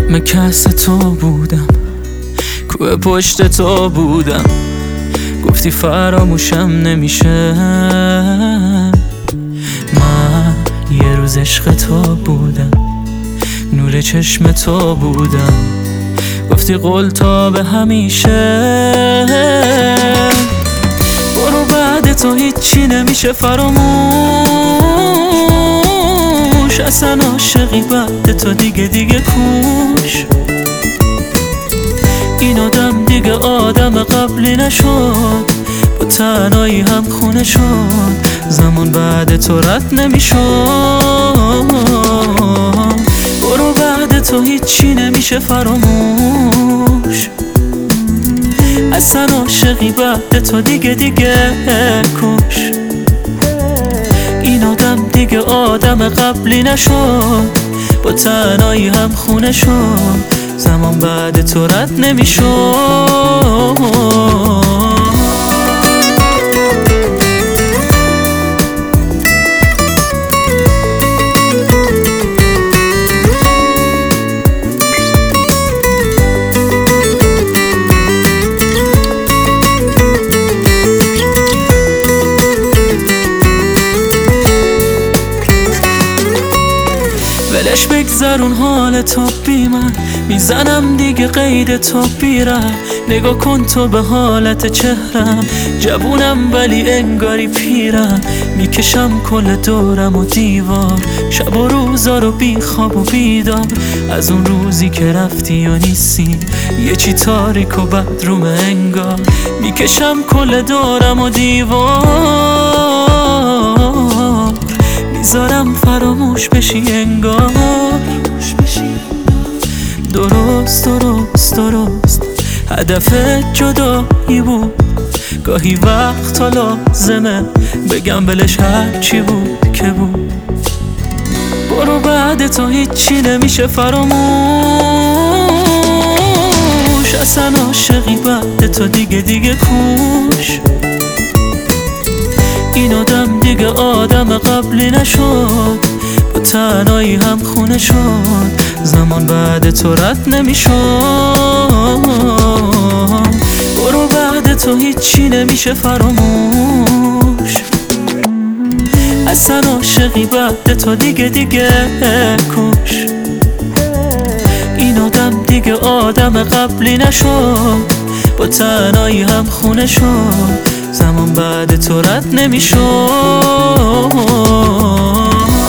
من کس تو بودم، کوه پشت تو بودم، گفتی فراموشم نمیشه. من یه روز عشق تو بودم، نور چشم تو بودم، گفتی قول تا به همیشه. برو بعد تو هیچی نمیشه فراموش، اصلا عاشقی بعد تو دیگه کوش. این آدم دیگه آدم قبلی نشد، با تنهایی هم خونه شد، زمان بعد تو رد نمیشد. برو بعد تو هیچی نمیشه فراموش، اصلا عاشقی بعد تو دیگه کوش. این آدم دیگه آدم قبلی نشد، با تنهایی هم خونه شد، زمان بعد تو رد نمیشد. ولش بگذرون حال تو بی من، میزنم دیگه قید تو بیره. نگاه کن تو به حالت چهرم، جوونم ولی انگاری پیرم. میکشم کل دورم و دیوار، شب و روزا رو بی خواب و بیدار. از اون روزی که رفتی و نیستی، یه چی تاریک و بدروم انگار. میکشم کل دورم و دیوار، میذارم فراموش بشی انگار. درست هدفت جدایی بود، گاهی وقت لازمه بگم بلش هر چی بود که بود. برو بعد تو هیچی نمیشه فراموش، اصلا عاشقی بعد تو دیگه کوش. این آدم دیگه آدم قبلی نشد، با تنهایی هم خونه شد، زمان بعد تو رد نمیشد. برو بعد تو هیچی نمیشه فراموش، اصلا عاشقی بعد تو دیگه کوش. این آدم دیگه آدم قبلی نشد، با تنهایی هم خونه شد، زمان بعد تو رد نمیشد.